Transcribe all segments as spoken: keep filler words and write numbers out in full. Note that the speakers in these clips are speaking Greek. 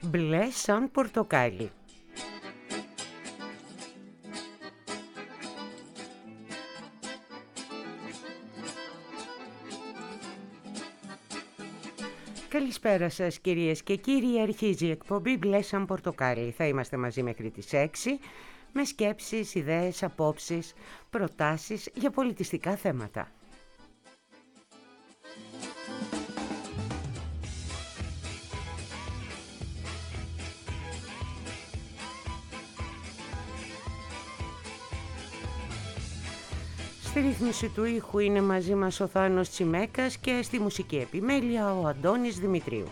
Μπλε σαν πορτοκάλι. Καλησπέρα σας κυρίες και κύριοι, αρχίζει η εκπομπή Μπλε σαν πορτοκάλι. Θα είμαστε μαζί μέχρι τις έξι με σκέψεις, ιδέες, απόψεις, προτάσεις για πολιτιστικά θέματα. Στη ρύθμιση του ήχου είναι μαζί μας ο Θάνος Τσιμέκας και στη μουσική επιμέλεια ο Αντώνης Δημητρίου.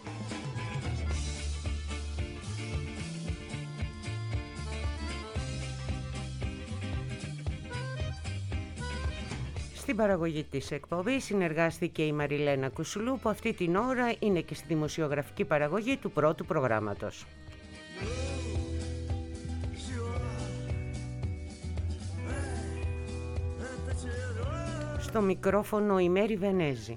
Στην παραγωγή της εκπομπής συνεργάστηκε η Μαριλένα Κουσουλού, που αυτή την ώρα είναι και στη δημοσιογραφική παραγωγή του πρώτου προγράμματος. Στο μικρόφωνο η Μέρη Βενέζη.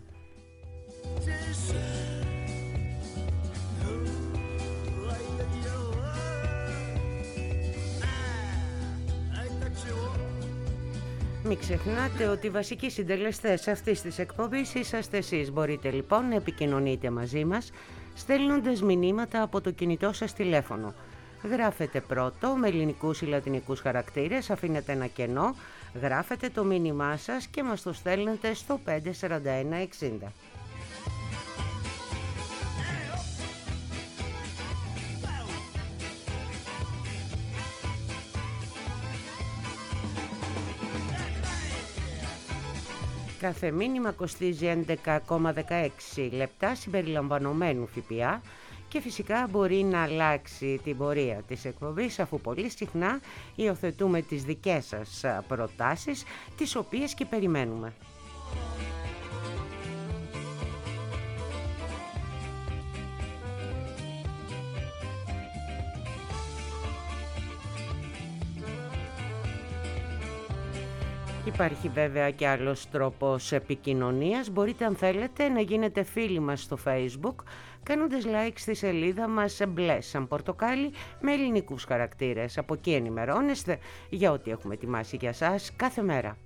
Μην ξεχνάτε ότι οι βασικοί συντελεστές αυτής της εκπομπής είσαστε εσείς. Μπορείτε λοιπόν να επικοινωνείτε μαζί μας στέλνοντας μηνύματα από το κινητό σας τηλέφωνο. Γράφετε πρώτο με ελληνικούς ή λατινικούς χαρακτήρες, αφήνετε ένα κενό, γράφετε το μήνυμά σας και μας το στέλνετε στο πέντε τέσσερα ένα εξήντα. Κάθε μήνυμα κοστίζει έντεκα κόμμα δεκαέξι λεπτά συμπεριλαμβανομένου ΦΠΑ και φυσικά μπορεί να αλλάξει την πορεία της εκπομπής, αφού πολύ συχνά υιοθετούμε τις δικές σας προτάσεις, τις οποίες και περιμένουμε. Υπάρχει βέβαια και άλλος τρόπος επικοινωνίας. Μπορείτε, αν θέλετε, να γίνετε φίλοι μας στο Facebook κάνοντας like στη σελίδα μας Μπλε σαν πορτοκάλι με ελληνικούς χαρακτήρες. Από εκεί ενημερώνεστε για ό,τι έχουμε ετοιμάσει για σας κάθε μέρα.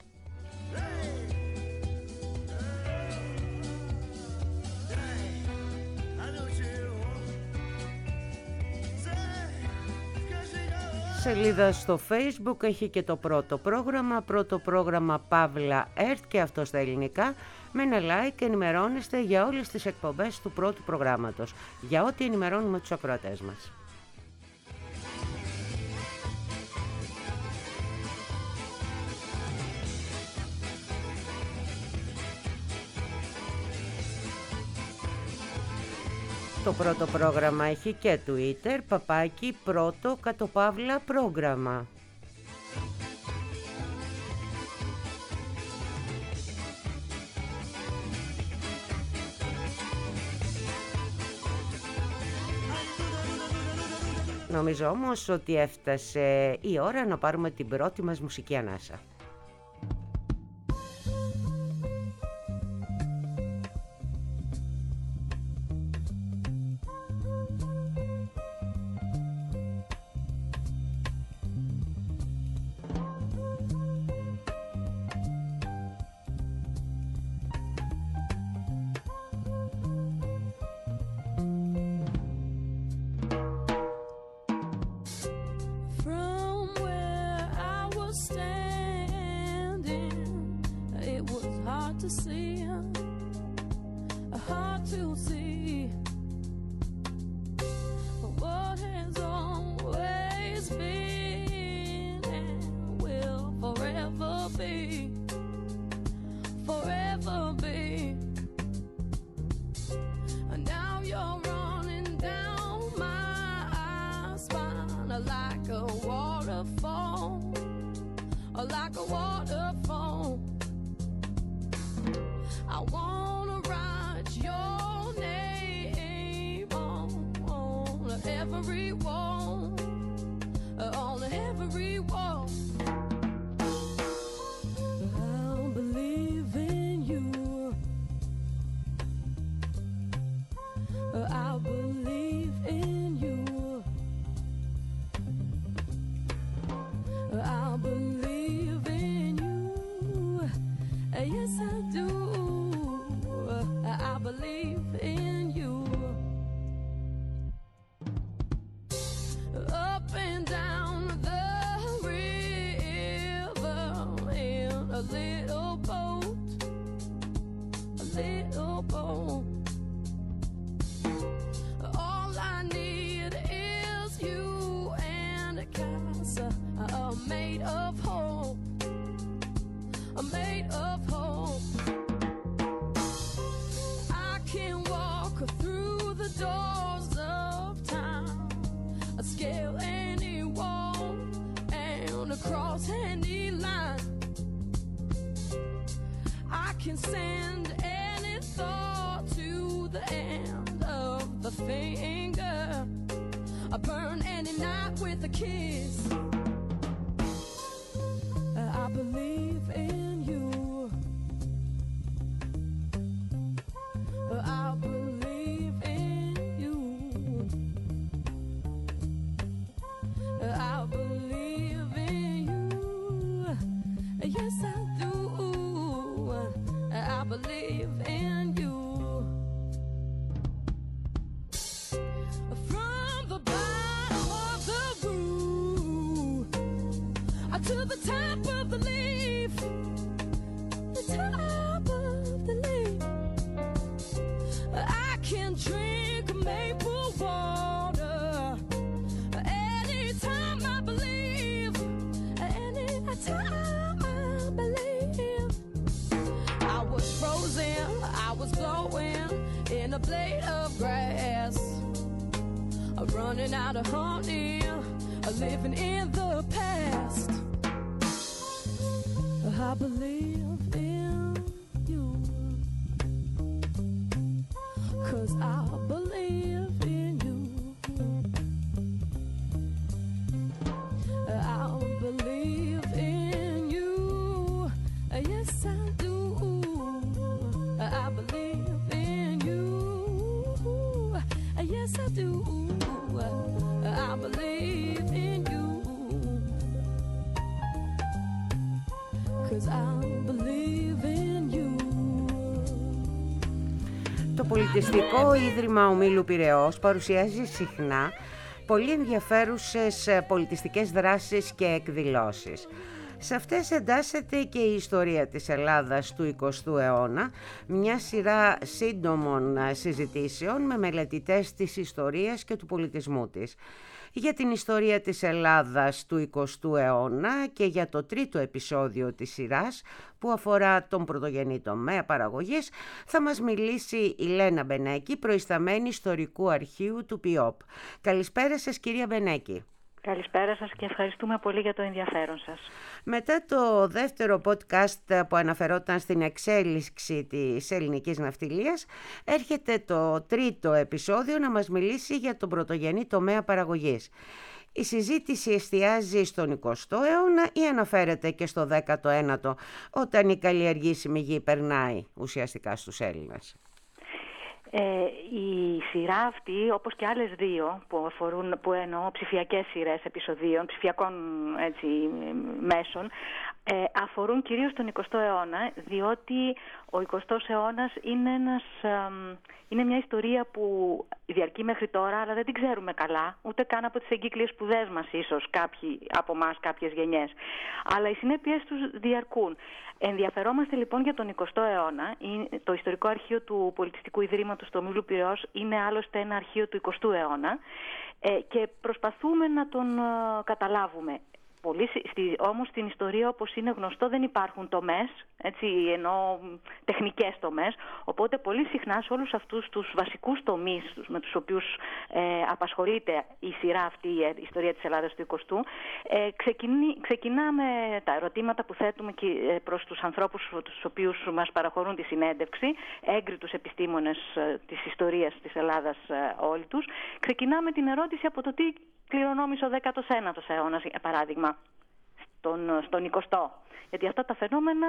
Σελίδα στο Facebook έχει και το πρώτο πρόγραμμα, πρώτο πρόγραμμα Παύλα Ερτ, και αυτό στα ελληνικά. Με ένα like ενημερώνεστε για όλες τις εκπομπές του πρώτου προγράμματος, για ό,τι ενημερώνουμε τους ακροατές μας. Το πρώτο πρόγραμμα έχει και Twitter, παπάκι πρώτο κατοπαύλα πρόγραμμα. Νομίζω όμως ότι έφτασε η ώρα να πάρουμε την πρώτη μας μουσική ανάσα. I believe in you. I believe in you. Yes, I do. I believe in you. Up and down the river in a little boat, a little boat. All I need is you and a casa uh, made of hope, made of hope. I can walk through the doors of time, scale any wall and across any line. I can send any thought to the end of the finger. I burn any night with a kiss. I believe in you. I believe in you. I believe in you. Yes, I do. I believe in you. From the bottom of the root to the top of the leaf, the top of the leaf. I can drink maple water anytime I believe, anytime I believe. I was frozen, I was glowing in a blade of grass, running out of honey, living in the past. I believe in you, 'cause I believe in you. I believe in you. Yes, I do. I believe in you. Yes, I do. I believe in you. 'Cause I believe in you. Το Πολιτιστικό Ίδρυμα Ομίλου Πειραιώς παρουσιάζει συχνά πολύ ενδιαφέρουσες πολιτιστικές δράσεις και εκδηλώσεις. Σε αυτές εντάσσεται και η ιστορία της Ελλάδας του εικοστού αιώνα, μια σειρά σύντομων συζητήσεων με μελετητές της ιστορίας και του πολιτισμού της. Για την ιστορία της Ελλάδας του εικοστού αιώνα και για το τρίτο επεισόδιο της σειράς που αφορά τον πρωτογενή τομέα παραγωγής θα μας μιλήσει η Λένα Μπενέκη, προϊσταμένη ιστορικού αρχείου του ΠΙΟΠ. Καλησπέρα σας κυρία Μπενέκη. Καλησπέρα σας και ευχαριστούμε πολύ για το ενδιαφέρον σας. Μετά το δεύτερο podcast που αναφερόταν στην εξέλιξη της ελληνικής ναυτιλίας, έρχεται το τρίτο επεισόδιο να μας μιλήσει για τον πρωτογενή τομέα παραγωγής. Η συζήτηση εστιάζει στον εικοστό αιώνα ή αναφέρεται και στο δέκατο ένατο, όταν η καλλιεργήσιμη γη περνάει ουσιαστικά στους Έλληνες? Ε, η σειρά αυτή, όπως και άλλες δύο που αφορούν, που εννοώ ψηφιακές σειρές επεισοδίων, ψηφιακών έτσι, μέσων, ε, αφορούν κυρίως τον εικοστό αιώνα, διότι ο εικοστός αιώνας είναι, ένας, ε, είναι μια ιστορία που διαρκεί μέχρι τώρα, αλλά δεν την ξέρουμε καλά, ούτε καν από τις εγκύκλειες σπουδές μας ίσως, κάποιοι από εμάς, κάποιες γενιές. Αλλά οι συνέπειες τους διαρκούν. Ενδιαφερόμαστε λοιπόν για τον εικοστό αιώνα. Το Ιστορικό Αρχείο του Πολιτιστικού Ιδρύματος του Ομίλου Πειραιώς είναι άλλωστε ένα αρχείο του εικοστού αιώνα και προσπαθούμε να τον καταλάβουμε. Πολύ, στη, όμως στην ιστορία, όπως είναι γνωστό, δεν υπάρχουν τομές, έτσι, ενώ τεχνικές τομές, οπότε πολύ συχνά σε όλους αυτούς τους βασικούς τομείς με τους οποίους ε, απασχολείται η σειρά αυτή, η ιστορία της Ελλάδας του εικοστού, ε, ξεκινή, ξεκινάμε τα ερωτήματα που θέτουμε και, ε, προς τους ανθρώπους τους οποίους μας παραχωρούν τη συνέντευξη, έγκριτους επιστήμονες ε, της ιστορίας της Ελλάδας ε, όλοι τους. Ξεκινάμε την ερώτηση από το τι κληρονόμησε ο δέκατος ένατος αιώνας, για παράδειγμα, στον, στον εικοστό. Γιατί αυτά τα φαινόμενα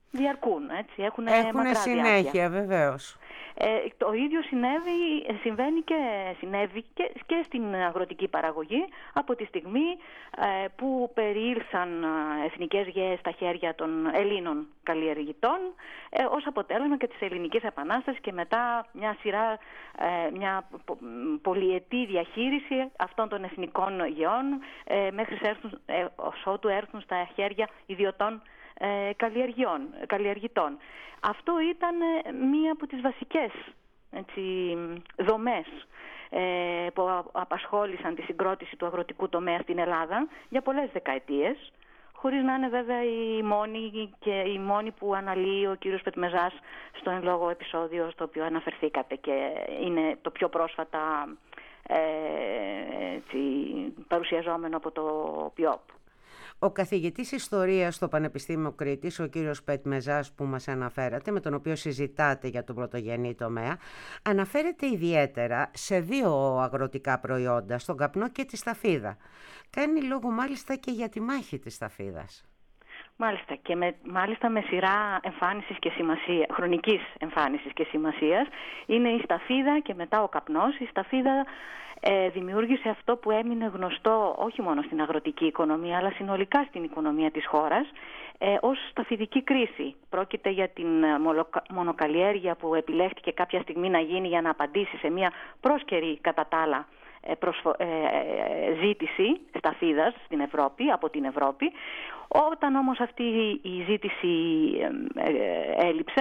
διαρκούν, έτσι, έχουν Έχουν συνέχεια, βεβαίως. Ε, το ίδιο συνέβη, συμβαίνει και, συνέβη και, και στην αγροτική παραγωγή από τη στιγμή ε, που περιήλθαν εθνικές γέες στα χέρια των Ελλήνων καλλιεργητών ε, ως αποτέλεσμα και της Ελληνικής Επανάστασης και μετά μια σειρά, ε, μια πο, πολυετή διαχείριση αυτών των εθνικών γεών ε, μέχρι έρθουν, ε, ως ότου έρθουν στα χέρια ιδιωτών ε, καλλιεργητών. Αυτό ήταν μία από τις βασικές, έτσι, δομές ε, που απασχόλησαν τη συγκρότηση του αγροτικού τομέα στην Ελλάδα για πολλές δεκαετίες, χωρίς να είναι βέβαια η μόνη, και η μόνη που αναλύει ο κύριος Πετμεζάς στο εν λόγω επεισόδιο στο οποίο αναφερθήκατε και είναι το πιο πρόσφατα ε, έτσι, παρουσιαζόμενο από το ΠΙΟΠ. Ο καθηγητής ιστορίας στο Πανεπιστήμιο Κρήτης, ο κύριος Πετμεζάς που μας αναφέρατε, με τον οποίο συζητάτε για τον πρωτογενή τομέα, αναφέρεται ιδιαίτερα σε δύο αγροτικά προϊόντα, στον καπνό και τη σταφίδα. Κάνει λόγο μάλιστα και για τη μάχη της σταφίδας. Μάλιστα, και με, μάλιστα με σειρά εμφάνισης και σημασία, χρονικής εμφάνισης και σημασίας. Είναι η σταφίδα και μετά ο καπνός. Η σταφίδα ε, δημιούργησε αυτό που έμεινε γνωστό όχι μόνο στην αγροτική οικονομία, αλλά συνολικά στην οικονομία της χώρας, ε, ως σταφιδική κρίση. Πρόκειται για την μονοκαλλιέργεια που επιλέχθηκε κάποια στιγμή να γίνει για να απαντήσει σε μια πρόσκαιρη κατά τα άλλα προσφο... ε, ζήτηση σταφίδας στην Ευρώπη, από την Ευρώπη. Όταν όμως αυτή η ζήτηση ε, έλειψε,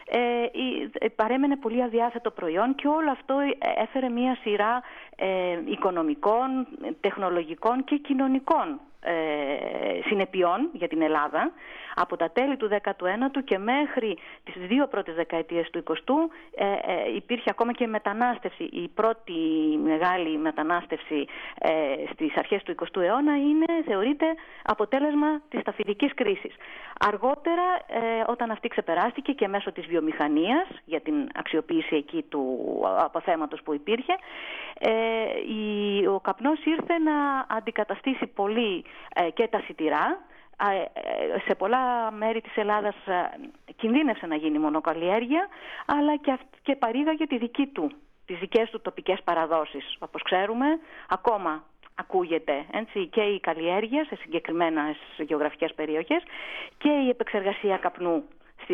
ε, παρέμενε πολύ αδιάθετο προϊόν και όλο αυτό έφερε μια σειρά ε, οικονομικών, τεχνολογικών και κοινωνικών ε, συνεπειών για την Ελλάδα. Από τα τέλη του δέκατου ένατου και μέχρι τις δύο πρώτες δεκαετίες του εικοστού ε, ε, υπήρχε ακόμα και μετανάστευση. Η πρώτη μεγάλη μετανάστευση ε, στις αρχές του εικοστού αιώνα είναι, θεωρείται, αποτέλεσμα της σταφιδικής κρίσης. Αργότερα, ε, όταν αυτή ξεπεράστηκε και μέσω της βιομηχανίας, για την αξιοποίηση εκεί του αποθέματος που υπήρχε, ε, η, ο καπνός ήρθε να αντικαταστήσει πολύ ε, και τα σιτηρά. Σε πολλά μέρη της Ελλάδας κινδύνευσε να γίνει μονοκαλλιέργεια, αλλά και, και παρήγαγε τη δική του, τις δικές του τοπικές παραδόσεις. Όπως ξέρουμε, ακόμα ακούγεται, έτσι, και η καλλιέργεια σε συγκεκριμένες γεωγραφικές περιοχές και η επεξεργασία καπνού στις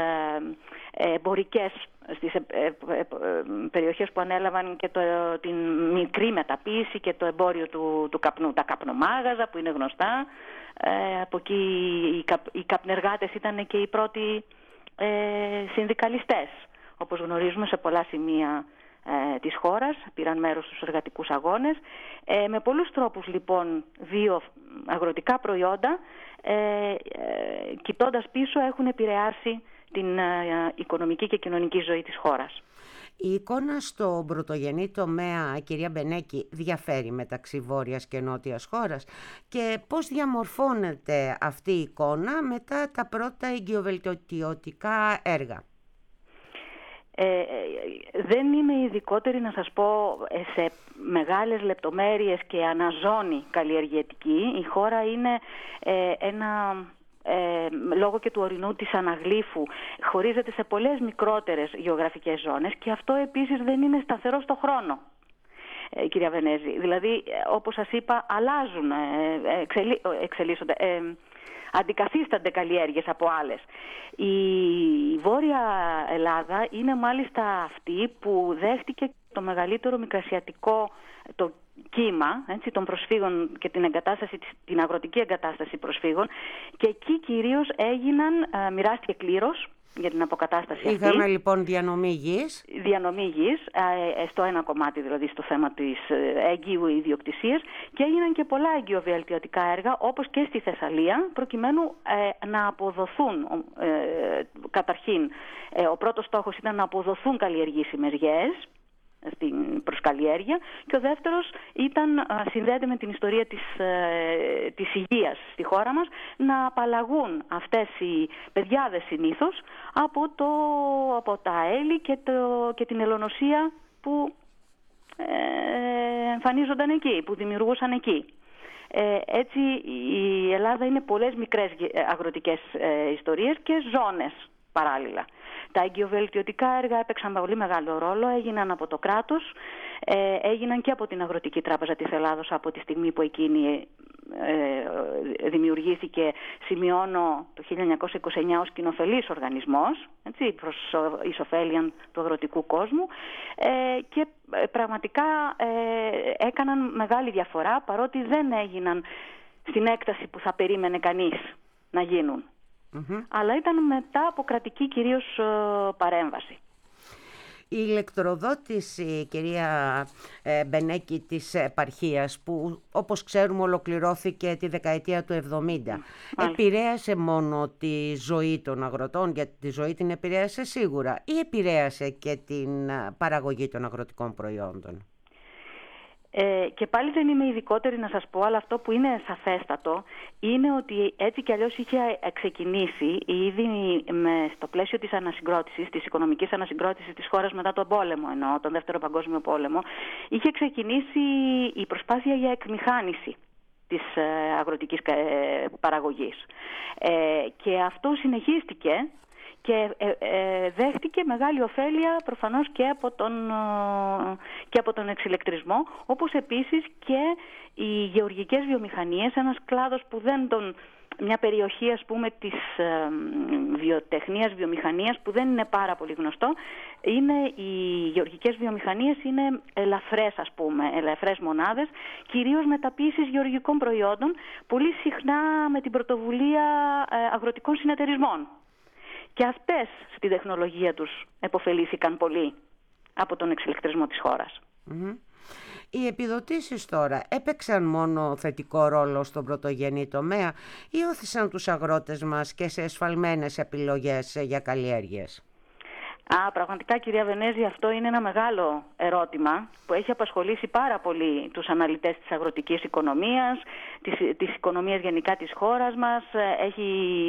ε, εμπορικές, στις ε, ε, ε, περιοχές που ανέλαβαν και το, την μικρή μεταποίηση και το εμπόριο του, του καπνού. Τα καπνομάγαζα που είναι γνωστά, ε, από εκεί οι, καπ, οι καπνεργάτες ήταν και οι πρώτοι ε, συνδικαλιστές. Όπως γνωρίζουμε, σε πολλά σημεία ε, της χώρας πήραν μέρος στους εργατικούς αγώνες. Ε, με πολλούς τρόπους λοιπόν δύο αγροτικά προϊόντα, ε, ε, κοιτώντας πίσω, έχουν επηρεάσει την ε, οικονομική και κοινωνική ζωή της χώρας. Η εικόνα στο πρωτογενή τομέα, κυρία Μπενέκη, διαφέρει μεταξύ βόρειας και νότιας χώρας, και πώς διαμορφώνεται αυτή η εικόνα μετά τα πρώτα εγκυοβελτιωτικά έργα? Ε, δεν είμαι ειδικότερη να σας πω σε μεγάλες λεπτομέρειες και αναζώνη καλλιεργητική. Η χώρα είναι ε, ένα... Ε, λόγω και του ορεινού της αναγλύφου χωρίζεται σε πολλές μικρότερες γεωγραφικές ζώνες και αυτό επίσης δεν είναι σταθερό στο χρόνο, ε, κυρία Βενέζη. Δηλαδή, όπως σας είπα, αλλάζουν, ε, εξελί, εξελίσσονται, ε, αντικαθίστανται καλλιέργειες από άλλες. Η Βόρεια Ελλάδα είναι μάλιστα αυτή που δέχτηκε το μεγαλύτερο μικρασιατικό το κύμα, έτσι, των προσφύγων και την, εγκατάσταση, την αγροτική εγκατάσταση προσφύγων, και εκεί κυρίως έγιναν, ε, μοιράστηκε κλήρος για την αποκατάσταση αυτή. Είχαμε λοιπόν διανομή γης. Διανομή γης, ε, στο ένα κομμάτι δηλαδή στο θέμα της εγγύου ιδιοκτησίας, και έγιναν και πολλά εγκυοβελτιωτικά έργα όπως και στη Θεσσαλία, προκειμένου ε, να αποδοθούν, ε, καταρχήν ε, ο πρώτος στόχος ήταν να αποδοθούν καλλιεργήσιμες γέες στην προσκαλλιέργεια, και ο δεύτερος ήταν, συνδέεται με την ιστορία της, της υγείας στη χώρα μας, να απαλλαγούν αυτές οι παιδιάδες συνήθως από, το, από τα αέλη και, το, και την ελονοσία που ε, εμφανίζονταν εκεί, που δημιουργούσαν εκεί. Ε, έτσι η Ελλάδα είναι πολλές μικρές αγροτικές ε, ιστορίες και ζώνες παράλληλα. Τα εγκυοβελτιωτικά έργα έπαιξαν πολύ μεγάλο ρόλο, έγιναν από το κράτος, ε, έγιναν και από την Αγροτική Τράπεζα της Ελλάδος από τη στιγμή που εκείνη ε, δημιουργήθηκε, σημειώνω, το χίλια εννιακόσια είκοσι εννιά ως κοινοφελής οργανισμός, έτσι, προς εις ωφέλιαν του αγροτικού κόσμου, ε, και πραγματικά ε, έκαναν μεγάλη διαφορά, παρότι δεν έγιναν στην έκταση που θα περίμενε κανείς να γίνουν. Mm-hmm. Αλλά ήταν μετά από κρατική κυρίως παρέμβαση. Η ηλεκτροδότηση, κυρία Μπενέκη, της επαρχίας, που όπως ξέρουμε ολοκληρώθηκε τη δεκαετία του εβδομήντα, mm. επηρέασε μόνο τη ζωή των αγροτών, γιατί τη ζωή την επηρέασε σίγουρα, ή επηρέασε και την παραγωγή των αγροτικών προϊόντων? Ε, και πάλι δεν είμαι ειδικότερη να σας πω, αλλά αυτό που είναι σαφέστατο είναι ότι έτσι κι αλλιώς είχε ξεκινήσει ήδη με, στο πλαίσιο της ανασυγκρότησης, της οικονομικής ανασυγκρότησης της χώρας μετά τον πόλεμο, εννοώ τον Δεύτερο Παγκόσμιο Πόλεμο, είχε ξεκινήσει η προσπάθεια για εκμηχάνηση της ε, αγροτικής ε, παραγωγής. Ε, και αυτό συνεχίστηκε και ε, ε, δέχτηκε μεγάλη ωφέλεια προφανώς και από τον, ε, και από τον εξηλεκτρισμό, όπως επίσης και οι γεωργικές βιομηχανίες, ένας κλάδος που δεν τον... μια περιοχή, ας πούμε, της ε, βιοτεχνίας, βιομηχανίας που δεν είναι πάρα πολύ γνωστό, είναι οι γεωργικές βιομηχανίες, είναι ελαφρές, ας πούμε, ελαφρές μονάδες, κυρίως μεταποίησης γεωργικών προϊόντων, πολύ συχνά με την πρωτοβουλία ε, αγροτικών συνεταιρισμών. Και αυτές στη τεχνολογία τους επωφελήθηκαν πολύ από τον εξηλεκτρισμό της χώρας. Mm-hmm. Οι επιδοτήσεις τώρα έπαιξαν μόνο θετικό ρόλο στον πρωτογενή τομέα ή όθησαν τους αγρότες μας και σε εσφαλμένες επιλογές για καλλιέργειες? Α, πραγματικά, κυρία Βενέζη, αυτό είναι ένα μεγάλο ερώτημα που έχει απασχολήσει πάρα πολύ τους αναλυτές της αγροτικής οικονομίας, της, της οικονομίας γενικά της χώρας μας. Έχει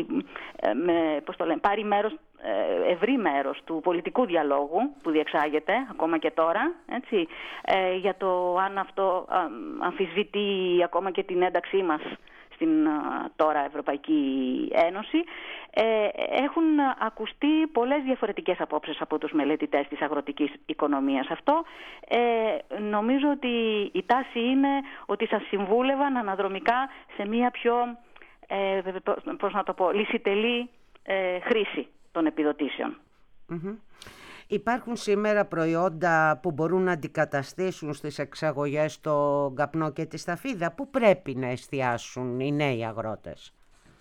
με, πώς το λένε, πάρει μέρος, ευρύ μέρος του πολιτικού διαλόγου που διεξάγεται ακόμα και τώρα, έτσι, ε, για το αν αυτό α, αμφισβητεί ακόμα και την ένταξή μας στην τώρα Ευρωπαϊκή Ένωση. Ε, έχουν ακουστεί πολλές διαφορετικές απόψεις από τους μελετητές της αγροτικής οικονομίας. Αυτό ε, νομίζω ότι η τάση είναι ότι σας συμβούλευαν αναδρομικά σε μια πιο, ε, πώς να το πω, λυσιτελή ε, χρήση των επιδοτήσεων. Mm-hmm. Υπάρχουν σήμερα προϊόντα που μπορούν να αντικαταστήσουν στις εξαγωγές το καπνό και τη σταφίδα? Πού πρέπει να εστιάσουν οι νέοι αγρότες?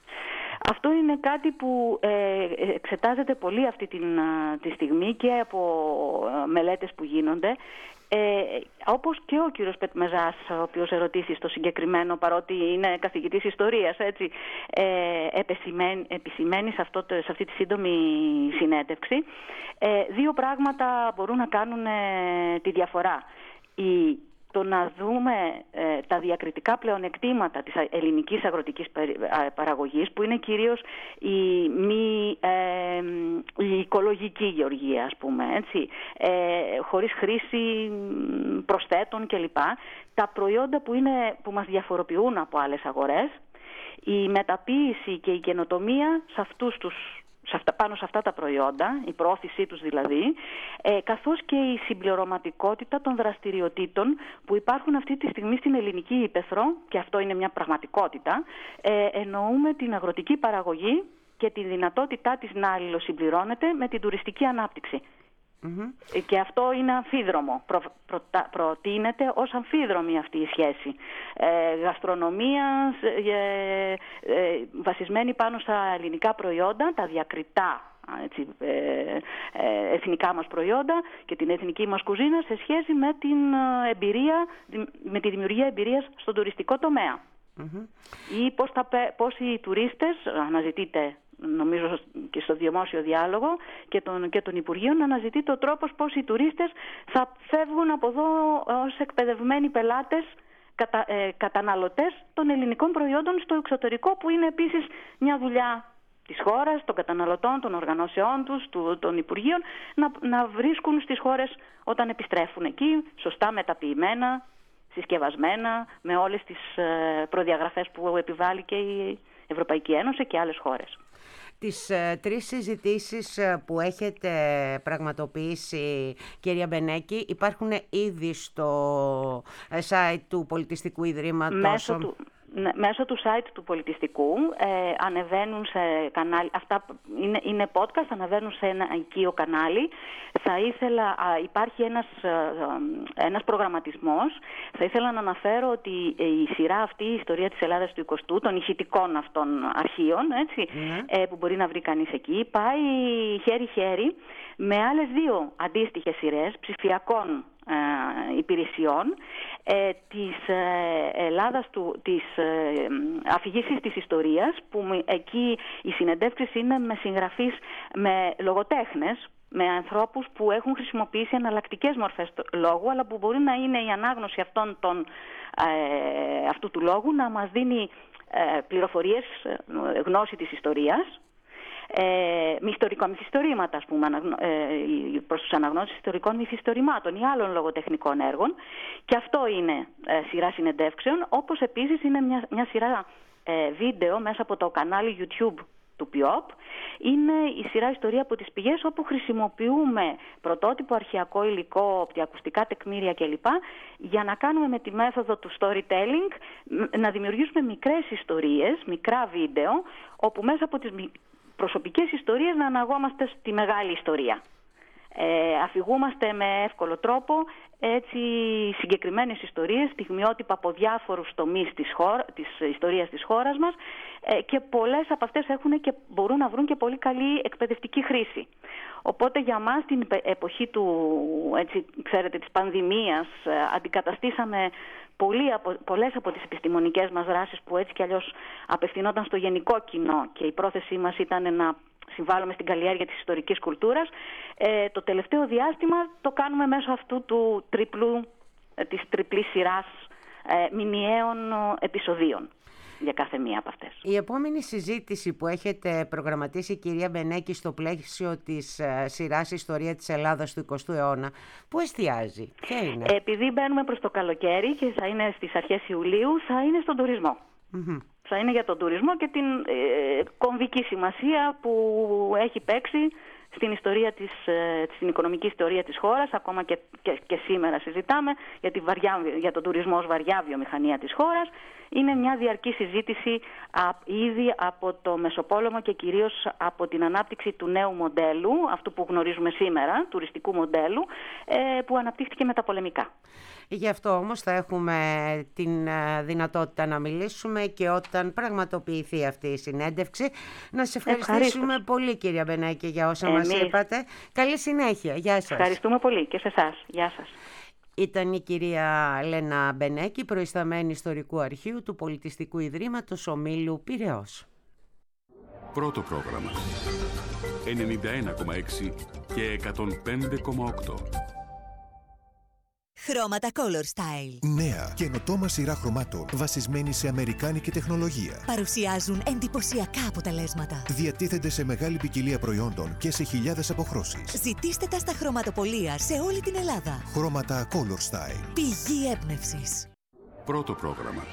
Αυτό είναι κάτι που ε, εξετάζεται πολύ αυτή την, τη στιγμή και από μελέτες που γίνονται. Ε, όπως και ο κύριος Πετμεζάς, ο οποίος ερωτήθη στο συγκεκριμένο, παρότι είναι καθηγητής ιστορίας, έτσι, ε, επισημαίνει σε, αυτό, σε αυτή τη σύντομη συνέντευξη, ε, δύο πράγματα μπορούν να κάνουν ε, τη διαφορά. Η το να δούμε ε, τα διακριτικά πλεονεκτήματα της ελληνικής αγροτικής παραγωγής, που είναι κυρίως η, μη, ε, η οικολογική γεωργία, ας πούμε, έτσι, ε, χωρίς χρήση προσθέτων κλπ. Τα προϊόντα που, είναι, που μας διαφοροποιούν από άλλες αγορές, η μεταποίηση και η καινοτομία σε αυτούς τους σε αυτά, πάνω σε αυτά τα προϊόντα, η προώθησή τους δηλαδή, ε, καθώς και η συμπληρωματικότητα των δραστηριοτήτων που υπάρχουν αυτή τη στιγμή στην ελληνική ύπαιθρο, και αυτό είναι μια πραγματικότητα, ε, εννοούμε την αγροτική παραγωγή και τη δυνατότητά της να αλληλοσυμπληρώνεται με την τουριστική ανάπτυξη. Mm-hmm. Και αυτό είναι αμφίδρομο. Προ, προ, προτείνεται ως αμφίδρομη αυτή η σχέση ε, γαστρονομίας ε, ε, βασισμένη πάνω στα ελληνικά προϊόντα, τα διακριτά, έτσι, ε, ε, εθνικά μας προϊόντα και την εθνική μας κουζίνα, σε σχέση με την εμπειρία, με τη δημιουργία εμπειρίας στον τουριστικό τομέα. Mm-hmm. Ή πώς, τα, πώς οι τουρίστες, αναζητείτε νομίζω και στο δημόσιο διάλογο και των, και των Υπουργείων, αναζητεί το τρόπος πώς οι τουρίστες θα φεύγουν από εδώ ως εκπαιδευμένοι πελάτες, κατα, ε, καταναλωτές των ελληνικών προϊόντων στο εξωτερικό, που είναι επίσης μια δουλειά της χώρας, των καταναλωτών, των οργανώσεών τους, του, των Υπουργείων, να, να βρίσκουν στις χώρες όταν επιστρέφουν εκεί, σωστά μεταποιημένα, συσκευασμένα, με όλες τις προδιαγραφές που επιβάλλει και η Ευρωπαϊκή Ένωση και άλλες χώρες. Τις ε, τρεις συζητήσεις που έχετε πραγματοποιήσει, κυρία Μπενέκη, υπάρχουν ήδη στο site του Πολιτιστικού Ιδρύματος. Μέσω του... Μέσω του site του Πολιτιστικού ε, ανεβαίνουν σε κανάλι, αυτά είναι, είναι podcast, ανεβαίνουν σε ένα οικείο κανάλι. Θα ήθελα, α, υπάρχει ένας, α, ένας προγραμματισμός. Θα ήθελα να αναφέρω ότι η σειρά αυτή, η ιστορία της Ελλάδας του εικοστού, των ηχητικών αυτών αρχείων, έτσι, mm. ε, που μπορεί να βρει κανείς εκεί, πάει χέρι-χέρι με άλλες δύο αντίστοιχες σειρές ψηφιακών Ε, υπηρεσιών ε, της ε, Ελλάδας, του, της ε, αφηγήσης της ιστορίας, που εκεί οι συνεντεύξεις είναι με συγγραφείς, με λογοτέχνες, με ανθρώπους που έχουν χρησιμοποιήσει εναλλακτικές μορφές λόγου, αλλά που μπορεί να είναι η ανάγνωση αυτών των, ε, αυτού του λόγου να μας δίνει ε, πληροφορίες, γνώση της ιστορίας, Ε, μυθιστορικών μυθιστορήματα, ας πούμε, ε, προς τους αναγνώσεις ιστορικών μυθιστορημάτων ή άλλων λογοτεχνικών έργων, και αυτό είναι ε, σειρά συνεντεύξεων, όπως επίσης είναι μια, μια σειρά ε, βίντεο μέσα από το κανάλι YouTube του ΠΙΟΠ. Είναι η σειρά Ιστορία από τις πηγές, όπου χρησιμοποιούμε πρωτότυπο αρχαιακό υλικό, οπτικοακουστικά τεκμήρια κλπ, για να κάνουμε με τη μέθοδο του storytelling, να δημιουργήσουμε μικρές ιστορίες, μικρά βίντεο, όπου μέσα από τις προσωπικές ιστορίες να αναγόμαστε στη μεγάλη ιστορία. Ε, αφηγούμαστε με εύκολο τρόπο έτσι συγκεκριμένες ιστορίες, στιγμιότυπα από διάφορους τομείς της, χώρα, της ιστορίας της χώρας μας, ε, και πολλές από αυτές έχουν και μπορούν να βρουν και πολύ καλή εκπαιδευτική χρήση. Οπότε για μας την εποχή του, έτσι, ξέρετε, της πανδημίας, ε, αντικαταστήσαμε πολλοί από, πολλές από τις επιστημονικές μας δράσεις που έτσι κι αλλιώς απευθυνόταν στο γενικό κοινό, και η πρόθεσή μας ήταν να συμβάλλουμε στην καλλιέργεια της ιστορικής κουλτούρας. Ε, το τελευταίο διάστημα το κάνουμε μέσω αυτού του τριπλού, της τριπλής σειράς ε, μηνιαίων επεισοδίων για κάθε μία από αυτές. Η επόμενη συζήτηση που έχετε προγραμματίσει, κυρία Μπενέκη, στο πλαίσιο της uh, σειράς Ιστορία της Ελλάδας του εικοστού αιώνα, πού εστιάζει, ποια είναι? Επειδή μπαίνουμε προς το καλοκαίρι και θα είναι στις αρχές Ιουλίου, θα είναι στον τουρισμό. Mm-hmm. Θα είναι για τον τουρισμό και την ε, κομβική σημασία που έχει παίξει στην ιστορία της, ε, στην οικονομική ιστορία της χώρας. Ακόμα και, και, και σήμερα συζητάμε για, τη βαριά, για τον τουρισμό ως βαριά βιομηχανία της χώρας. Είναι μια διαρκή συζήτηση α, ήδη από το Μεσοπόλεμο και κυρίως από την ανάπτυξη του νέου μοντέλου, αυτού που γνωρίζουμε σήμερα, τουριστικού μοντέλου, ε, που αναπτύχθηκε μεταπολεμικά. Γι' αυτό όμως θα έχουμε την δυνατότητα να μιλήσουμε και όταν πραγματοποιηθεί αυτή η συνέντευξη. Να σας ευχαριστήσουμε Ευχαρίστως. πολύ, κυρία Μπενέκη, για όσα Εμείς. μας είπατε. Καλή συνέχεια. Γεια σας. Ευχαριστούμε πολύ και σε εσάς. Γεια σας. Ήταν η κυρία Λένα Μπενέκη, προϊσταμένη ιστορικού αρχείου του Πολιτιστικού Ιδρύματος Ομίλου Πειραιώς. Πρώτο πρόγραμμα ενενήντα ένα κόμμα έξι και εκατόν πέντε κόμμα οκτώ. Χρώματα Color Style. Νέα, καινοτόμα σειρά χρωμάτων βασισμένη σε αμερικάνικη τεχνολογία. Παρουσιάζουν εντυπωσιακά αποτελέσματα. Διατίθενται σε μεγάλη ποικιλία προϊόντων και σε χιλιάδες αποχρώσεις. Ζητήστε τα στα χρωματοπωλεία σε όλη την Ελλάδα. Χρώματα Color Style. Πηγή έμπνευσης. Πρώτο πρόγραμμα.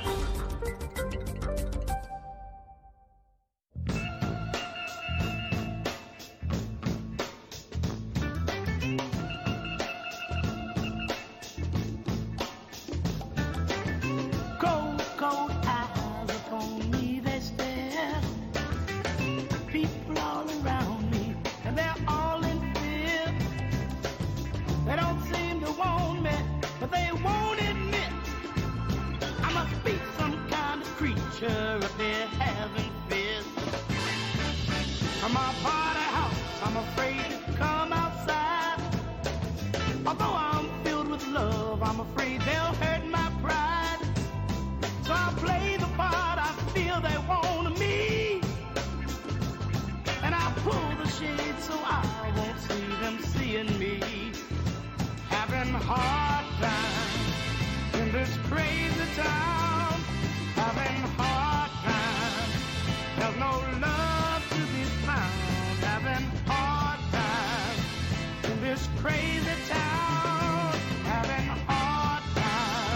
Crazy town, having a hard time.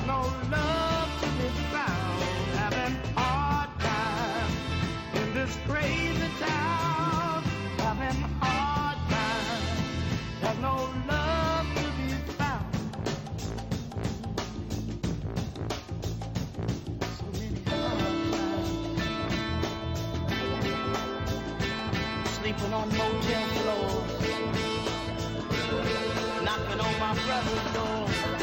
no love to be found. Having hard time in this crazy town. Having hard time. There's no love to be found. So many hard times. Sleeping on motel floors. Knocking on my brother's door.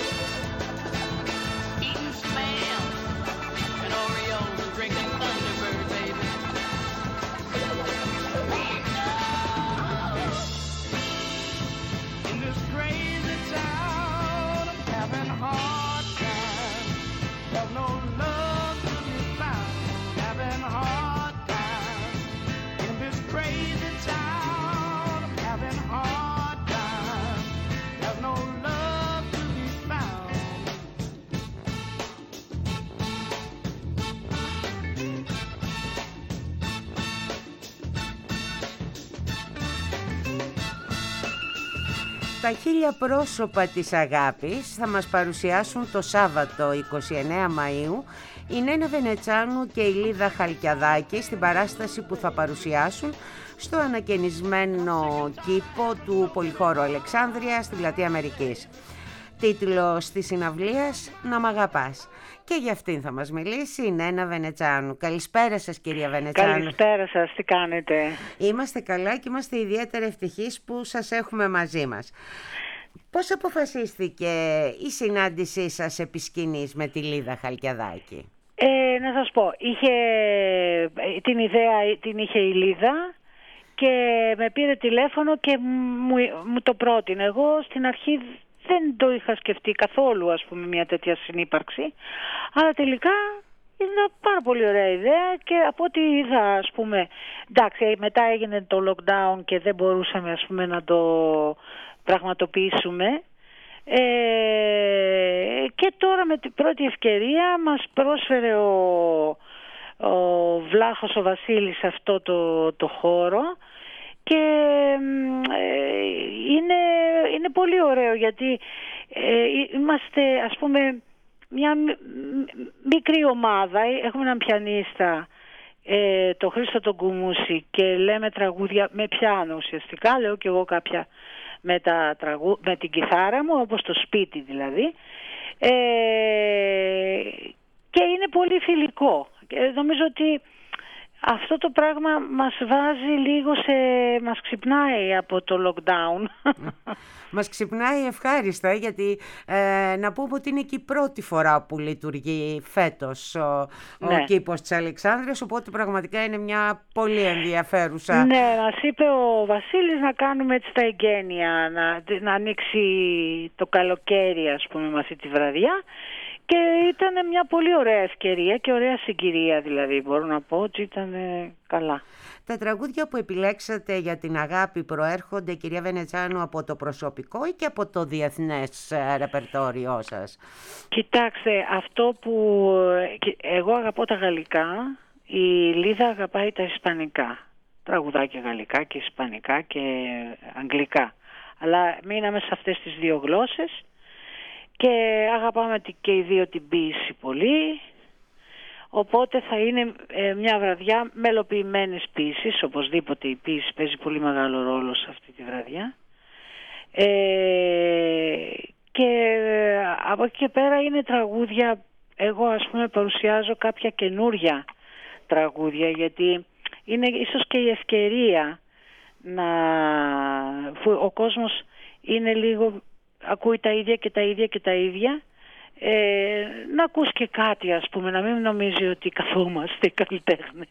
Eating spam and Oreos and drinking Thunderbird, baby. In this crazy town, I'm having hard time. There's no love to be found. Having hard time. In this crazy town, I'm having hard time. There's no love to be found. Τα χίλια πρόσωπα της αγάπης θα μας παρουσιάσουν το Σάββατο εικοστή ενάτη Μαΐου η Νένα Βενετσάνου και η Λίδα Χαλκιαδάκη στην παράσταση που θα παρουσιάσουν στο ανακαινισμένο κήπο του Πολυχώρου Αλεξάνδρεια στην Πλατεία Αμερικής. Τίτλος της συναυλίας «Να μ' αγαπάς». Και για αυτήν θα μας μιλήσει η Νένα Βενετσάνου. Καλησπέρα σας, κυρία Βενετσάνου. Καλησπέρα σας, τι κάνετε? Είμαστε καλά και είμαστε ιδιαίτερα ευτυχείς που σας έχουμε μαζί μας. Πώς αποφασίστηκε η συνάντησή σας επί σκηνής με τη Λίδα Χαλκιαδάκη? Ε, να σας πω, είχε, την ιδέα την είχε η Λίδα και με πήρε τηλέφωνο και μου, μου το πρότεινε. Εγώ στην αρχή δεν το είχα σκεφτεί καθόλου, ας πούμε, μια τέτοια συνύπαρξη, αλλά τελικά είναι πάρα πολύ ωραία ιδέα και από ό,τι είδα, ας πούμε, εντάξει, μετά έγινε το lockdown και δεν μπορούσαμε, ας πούμε, να το πραγματοποιήσουμε. Ε, και τώρα με την πρώτη ευκαιρία μας πρόσφερε ο, ο Βλάχος ο Βασίλης αυτό το, το χώρο και ε, είναι, είναι πολύ ωραίο γιατί ε, είμαστε, ας πούμε, μια μικρή ομάδα. Έχουμε έναν πιανίστα, ε, το Χρήστο τον Κουμούση, και λέμε τραγούδια με πιάνο ουσιαστικά, λέω και εγώ κάποια με, τα τραγου... με την κιθάρα μου, όπως το σπίτι δηλαδή, ε, και είναι πολύ φιλικό. Και νομίζω ότι αυτό το πράγμα μας βάζει λίγο σε... μας ξυπνάει από το lockdown. Μας ξυπνάει ευχάριστα, γιατί ε, να πούμε ότι είναι και η πρώτη φορά που λειτουργεί φέτος ο, ναι. ο κήπος της Αλεξάνδρειας, οπότε πραγματικά είναι μια πολύ ενδιαφέρουσα. Ναι, μας είπε ο Βασίλης να κάνουμε έτσι τα εγγένεια, να, να ανοίξει το καλοκαίρι, ας πούμε, με αυτή τη βραδιά. Και ήταν μια πολύ ωραία ευκαιρία και ωραία συγκυρία, δηλαδή μπορώ να πω ότι ήταν καλά. Τα τραγούδια που επιλέξατε για την αγάπη προέρχονται, κυρία Βενετσάνου, από το προσωπικό ή και από το διεθνές ρεπερτόριό σας? Κοιτάξτε, αυτό που εγώ αγαπώ τα γαλλικά, η Λίδα αγαπάει τα ισπανικά. Τραγουδάκια γαλλικά και ισπανικά και αγγλικά. Αλλά μείναμε σε αυτές τις δύο γλώσσες. Και αγαπάμε και οι δύο την ποίηση πολύ, οπότε θα είναι ε, μια βραδιά μελοποιημένης ποίησης, οπωσδήποτε η ποίηση παίζει πολύ μεγάλο ρόλο σε αυτή τη βραδιά. Ε, και από εκεί και πέρα είναι τραγούδια, εγώ ας πούμε παρουσιάζω κάποια καινούρια τραγούδια, γιατί είναι ίσως και η ευκαιρία να, ο κόσμος είναι λίγο... ακούει τα ίδια και τα ίδια και τα ίδια, ε, να ακούς και κάτι, ας πούμε, να μην νομίζει ότι καθόμαστε καλλιτέχνες.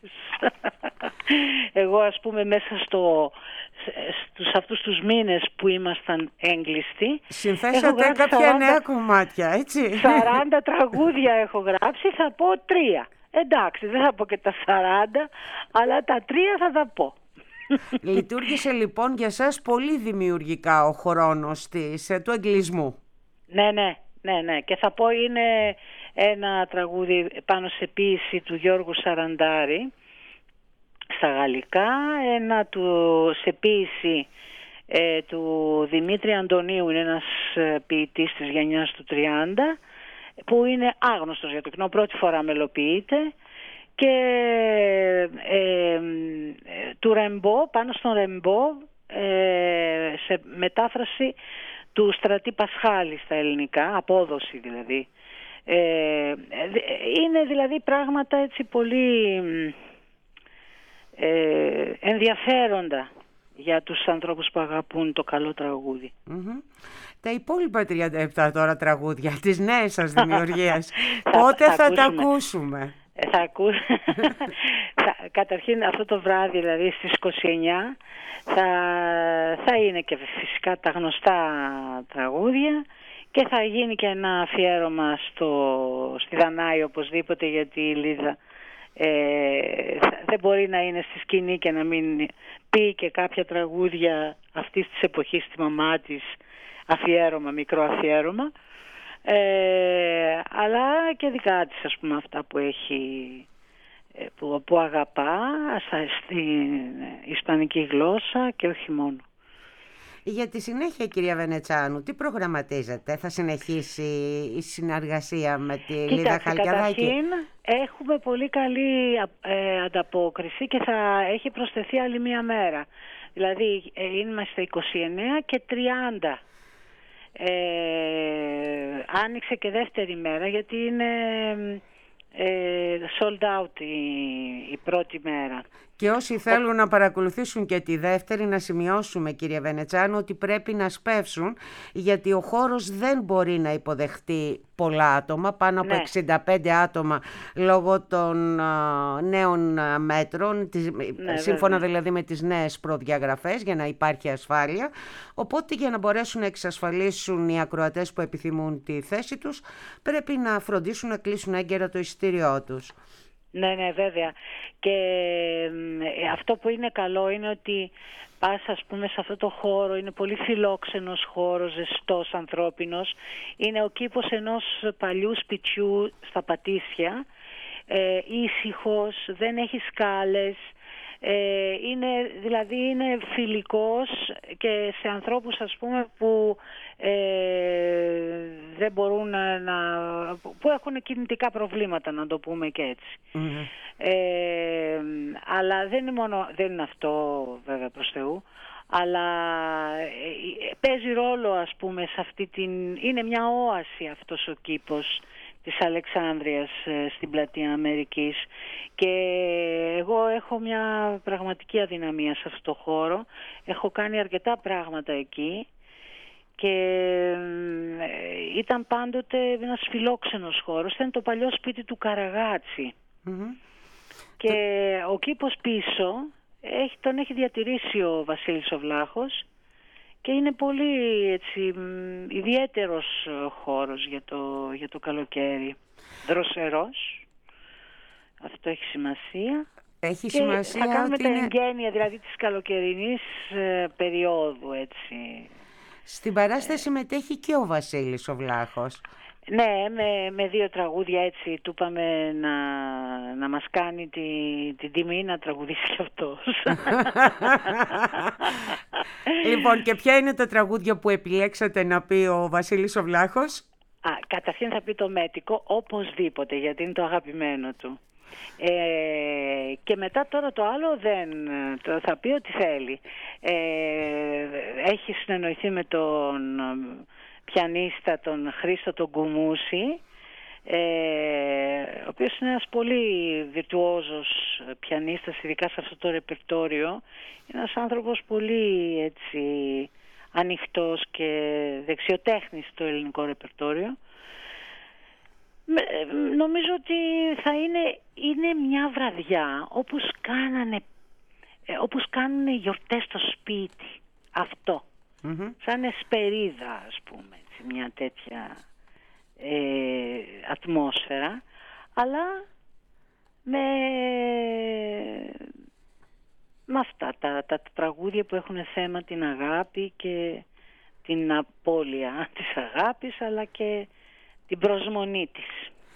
Εγώ, ας πούμε, μέσα στο, στους αυτούς τους μήνες που ήμασταν έγκλειστοι, συνθέσατε κάποια σαράντα, νέα κομμάτια, έτσι. σαράντα τραγούδια έχω γράψει, θα πω τρία. Εντάξει, δεν θα πω και τα σαράντα, αλλά τα τρία θα τα πω. Λειτουργήσε λοιπόν για σας πολύ δημιουργικά ο χρόνος της, του εγκλισμού. Ναι, ναι, ναι, ναι. Και θα πω είναι ένα τραγούδι πάνω σε ποίηση του Γιώργου Σαραντάρη στα γαλλικά, ένα του, σε ποίηση ε, του Δημήτρη Αντωνίου, είναι ένας ποιητής της γενιάς του τριάντα, που είναι άγνωστος για το κοινό, πρώτη φορά μελοποιείται, και ε, ε, του Ρεμπό, πάνω στον Ρεμπό, ε, σε μετάφραση του Στρατή Πασχάλη στα ελληνικά, απόδοση δηλαδή. Ε, είναι δηλαδή πράγματα έτσι πολύ ε, ενδιαφέροντα για τους ανθρώπους που αγαπούν το καλό τραγούδι. Mm-hmm. Τα υπόλοιπα τριάντα επτά τώρα τραγούδια της νέας σας δημιουργίας, πότε θα, θα, θα τα ακούσουμε? Θα ακούσουμε. Καταρχήν αυτό το βράδυ, δηλαδή στις είκοσι εννιά, θα, θα είναι και φυσικά τα γνωστά τραγούδια, και θα γίνει και ένα αφιέρωμα στο, στη Δανάη οπωσδήποτε, γιατί η Λίδα ε, δεν μπορεί να είναι στη σκηνή και να μην πει και κάποια τραγούδια αυτής της εποχής στη μαμά της, αφιέρωμα, μικρό αφιέρωμα, ε, αλλά και δικά της, ας πούμε, αυτά που έχει, που, που αγαπά στην ισπανική γλώσσα και όχι μόνο. Για τη συνέχεια, κυρία Βενετσάνου, τι προγραμματίζετε? Θα συνεχίσει η συνεργασία με τη Λίδα Χαλκιαδάκη? Καταρχήν έχουμε πολύ καλή ε, ανταπόκριση και θα έχει προσθεθεί άλλη μία μέρα. Δηλαδή ε, είμαστε είκοσι εννέα και τριάντα. Ε, άνοιξε και δεύτερη μέρα, γιατί είναι ε, sold out η, η πρώτη μέρα. Και όσοι θέλουν να παρακολουθήσουν και τη δεύτερη, να σημειώσουμε, κυρία Βενετσάνου, ότι πρέπει να σπεύσουν, γιατί ο χώρος δεν μπορεί να υποδεχτεί πολλά άτομα, πάνω από ναι. εξήντα πέντε άτομα, λόγω των α, νέων α, μέτρων, τις, ναι, σύμφωνα βέβαια. δηλαδή με τις νέες προδιαγραφές, για να υπάρχει ασφάλεια. Οπότε, για να μπορέσουν να εξασφαλίσουν οι ακροατές που επιθυμούν τη θέση τους, πρέπει να φροντίσουν να κλείσουν έγκαιρα το εισιτήριό τους. Ναι, ναι, βέβαια. Και ε, αυτό που είναι καλό είναι ότι πας, ας πούμε, σε αυτό το χώρο, είναι πολύ φιλόξενος χώρος, ζεστός, ανθρώπινος. Είναι ο κήπος ενός παλιού σπιτιού στα Πατήσια, ε, ήσυχος, δεν έχει σκάλες, ε, είναι, δηλαδή είναι φιλικός και σε ανθρώπους, ας πούμε, που ε, δεν μπορούν να, να που έχουν κινητικά προβλήματα, να το πούμε και έτσι. Mm-hmm. ε, αλλά δεν είναι μόνο, δεν είναι αυτό βέβαια προς Θεού, αλλά ε, παίζει ρόλο, ας πούμε, σε αυτή την, είναι μια όαση αυτός ο κήπος της Αλεξάνδρειας στην πλατεία Αμερικής, και εγώ έχω μια πραγματική αδυναμία σε αυτό το χώρο. Έχω κάνει αρκετά πράγματα εκεί και ήταν πάντοτε ένας φιλόξενος χώρος. Ήταν το παλιό σπίτι του Καραγάτσι. Mm-hmm. Και ο κήπος πίσω έχει, τον έχει διατηρήσει ο Βασίλης ο Βλάχος, και είναι πολύ έτσι ιδιαίτερος χώρος για το, για το καλοκαίρι. Δροσερός. Αυτό έχει σημασία. Έχει και σημασία θα κάνουμε ότι τα είναι... εγγένεια δηλαδή της καλοκαιρινής ε, περίοδου, έτσι. Στην παράσταση ε... μετέχει και ο Βασίλης ο Βλάχος. Ναι, με, με δύο τραγούδια, έτσι του είπαμε να, να μας κάνει τη, την τιμή να τραγουδήσει κι αυτός. Λοιπόν, και ποια είναι τα τραγούδια που επιλέξατε να πει ο Βασίλης ο Βλάχος? Α, καταρχήν θα πει το Μέτικο, οπωσδήποτε, γιατί είναι το αγαπημένο του. Ε, και μετά τώρα το άλλο δεν το, θα πει ό,τι θέλει. Ε, έχει συνεννοηθεί με τον πιανίστα, τον Χρήστο τον Κουμούση, ε, ο οποίος είναι ένας πολύ βιρτουόζος πιανίστας, ειδικά σε αυτό το ρεπερτόριο. Είναι ένας άνθρωπος πολύ έτσι ανοιχτός και δεξιοτέχνης στο ελληνικό ρεπερτόριο. Νομίζω ότι θα είναι, είναι μια βραδιά όπως κάνανε, όπως κάνουν γιορτές στο σπίτι. Αυτό. Mm-hmm. Σαν εσπερίδα, ας πούμε, έτσι, μια τέτοια ε, ατμόσφαιρα, αλλά με, με αυτά τα, τα τραγούδια που έχουν θέμα την αγάπη και την απώλεια της αγάπης, αλλά και την προσμονή της.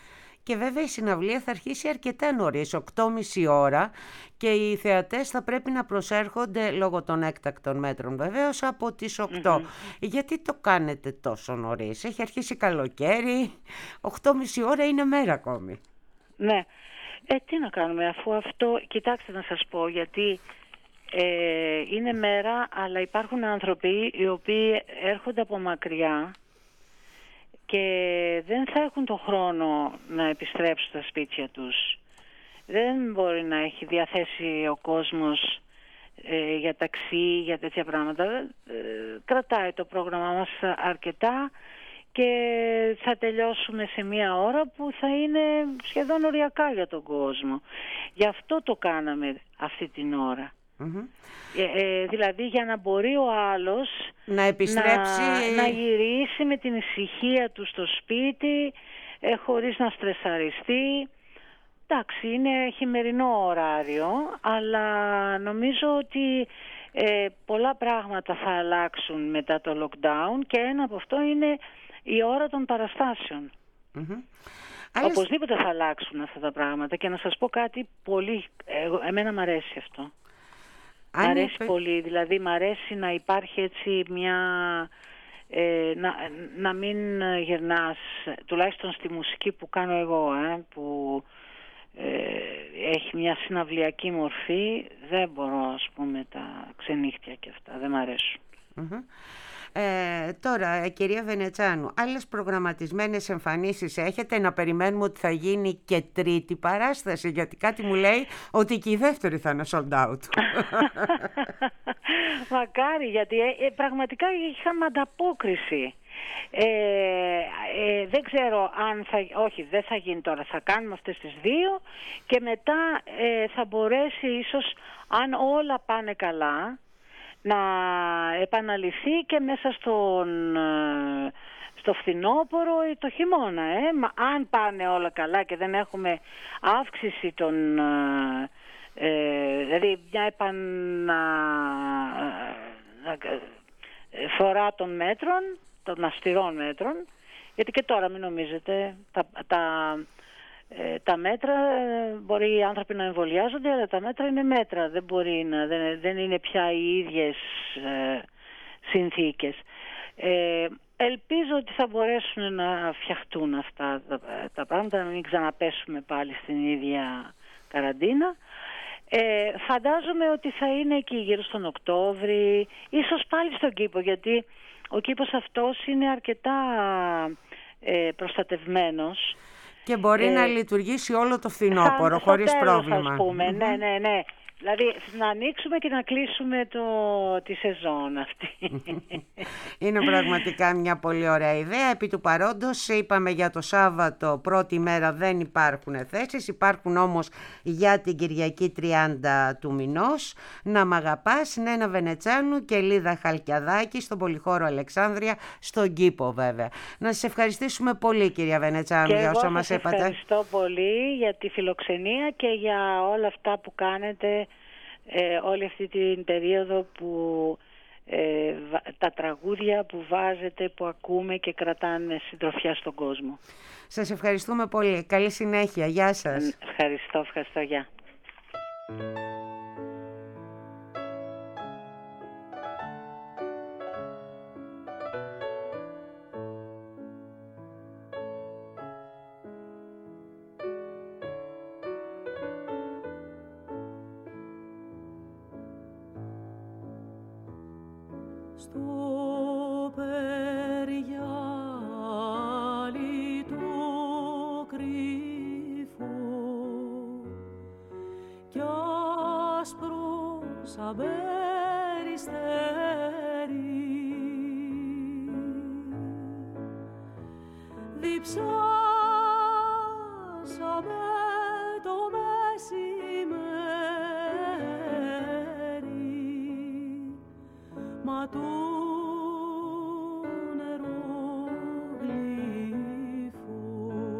και βέβαια η συναυλία θα αρχίσει αρκετά νωρίς, οκτώ και μισή ώρα, και οι θεατές θα πρέπει να προσέρχονται λόγω των έκτακτων μέτρων βεβαίως από τις οκτώ. Mm-hmm. Γιατί το κάνετε τόσο νωρίς? Έχει αρχίσει καλοκαίρι, οκτώ και μισή ώρα είναι μέρα ακόμη. Ναι, ε, τι να κάνουμε αφού αυτό, κοιτάξτε να σας πω, γιατί ε, είναι μέρα, αλλά υπάρχουν άνθρωποι οι οποίοι έρχονται από μακριά και δεν θα έχουν το χρόνο να επιστρέψουν στα σπίτια τους. Δεν μπορεί να έχει διαθέσει ο κόσμος ε, για ταξί, για τέτοια πράγματα. Ε, κρατάει το πρόγραμμα μας αρκετά και θα τελειώσουμε σε μία ώρα που θα είναι σχεδόν οριακά για τον κόσμο. Γι' αυτό το κάναμε αυτή την ώρα. Mm-hmm. Ε, ε, δηλαδή για να μπορεί ο άλλος να επιστρέψει, να, να γυρίσει με την ησυχία του στο σπίτι, ε, χωρίς να στρεσαριστεί. Εντάξει, είναι χειμερινό ωράριο, αλλά νομίζω ότι ε, πολλά πράγματα θα αλλάξουν μετά το lockdown και ένα από αυτό είναι η ώρα των παραστάσεων. Mm-hmm. Οπωσδήποτε θα αλλάξουν αυτά τα πράγματα και να σας πω κάτι πολύ, εγώ, εμένα μ' αρέσει αυτό. Μ' αρέσει είπε... πολύ, δηλαδή μ' αρέσει να υπάρχει έτσι μια... Ε, να, να μην γυρνάς, τουλάχιστον στη μουσική που κάνω εγώ, ε, που ε, έχει μια συναυλιακή μορφή, δεν μπορώ, ας πούμε, τα ξενύχτια και αυτά, δεν μ' αρέσουν. Mm-hmm. Ε, τώρα, κυρία Βενετσάνου, άλλες προγραμματισμένες εμφανίσεις έχετε? Να περιμένουμε ότι θα γίνει και τρίτη παράσταση? Γιατί κάτι μου λέει ότι και η δεύτερη θα είναι sold out. Μακάρι, γιατί ε, ε, πραγματικά είχαμε ανταπόκριση. Ε, ε, δεν ξέρω αν θα... Όχι, δεν θα γίνει τώρα. Θα κάνουμε αυτές τις δύο και μετά ε, θα μπορέσει ίσως, αν όλα πάνε καλά, να επαναληφθεί και μέσα στον, στο φθινόπωρο ή το χειμώνα. Ε. Μα αν πάνε όλα καλά και δεν έχουμε αύξηση των... Ε, δηλαδή μια επανα... φορά των μέτρων, των αυστηρών μέτρων, γιατί και τώρα μην νομίζετε, τα... τα Ε, τα μέτρα, μπορεί οι άνθρωποι να εμβολιάζονται, αλλά τα μέτρα είναι μέτρα, δεν μπορεί να, δεν, δεν είναι πια οι ίδιες ε, συνθήκες. Ε, ελπίζω ότι θα μπορέσουν να φτιαχτούν αυτά τα, τα πράγματα, να μην ξαναπέσουμε πάλι στην ίδια καραντίνα. Ε, φαντάζομαι ότι θα είναι εκεί γύρω στον Οκτώβρη, ίσως πάλι στον κήπο, γιατί ο κήπος αυτός είναι αρκετά ε, προστατευμένος. Και μπορεί ε, να λειτουργήσει όλο το φθινόπωρο χωρίς τέλος, πρόβλημα. Ας πούμε. Mm-hmm. Ναι, ναι, ναι. Δηλαδή να ανοίξουμε και να κλείσουμε το, τη σεζόν αυτή. Είναι πραγματικά μια πολύ ωραία ιδέα. Επί του παρόντος είπαμε για το Σάββατο πρώτη μέρα δεν υπάρχουν θέσεις. Υπάρχουν όμως για την Κυριακή τριάντα του μηνός. Να μ' αγαπάς, Νένα Βενετσάνου και Λίδα Χαλκιαδάκη στον Πολυχώρο Αλεξάνδρεια, στον κήπο βέβαια. Να σας ευχαριστήσουμε πολύ, κυρία Βενετσάνου, και για όσα μας είπατε. Ευχαριστώ πολύ για τη φιλοξενία και για όλα αυτά που κάνετε Ε, όλη αυτή την περίοδο που ε, τα τραγούδια που βάζετε, που ακούμε και κρατάνε συντροφιά στον κόσμο. Σας ευχαριστούμε πολύ. Καλή συνέχεια. Γεια σας. Ευχαριστώ, ευχαριστώ. Γεια. Στο περιγιάλι το κρυφό κι άσπρο σαν περιστέρι διψάσαμε το μεσημέρι, μα το νερό γλυφό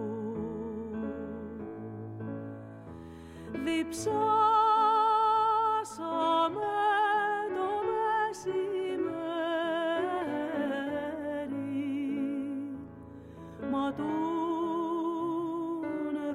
διψάσαμε το μεσημέρι, μα το νερό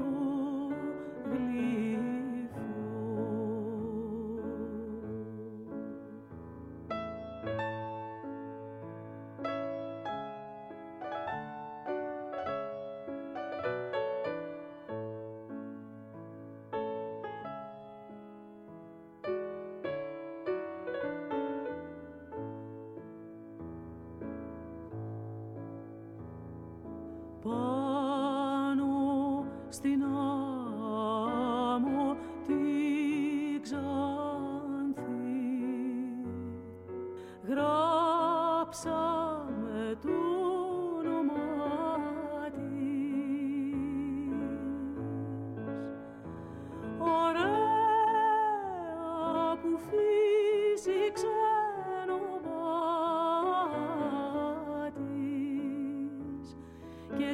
πάνω στην άμμο την Ξάνθη. Γράψαμε το όνομά της, ωραία που φύσηξε και